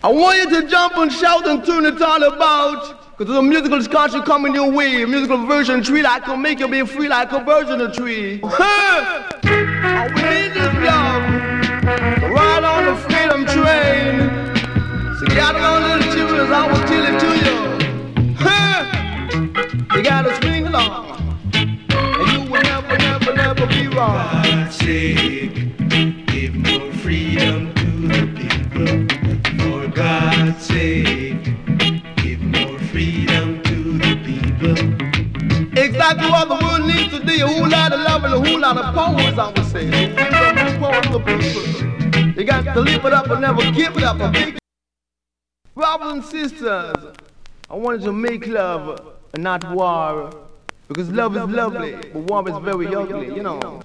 I want you to jump and shout and turn it all about. Cause there's a musical culture coming your way. A musical version tree that can make you be free like a virgin of tree. All we need is love. Ride on the freedom train. So gather on little children, I will tell it to you. You gotta swing along. And you will never, never, never be wrong. God's sake, give more freedom to the people. For God's sake, give more freedom to the people. Exactly what the world needs today. A whole lot of love and a whole lot of power, as I would say. Freedom for the people. You got to live it up and never give it up. Brothers and sisters, I wanted to make love and not war. Because love is lovely, but war is very ugly, you know.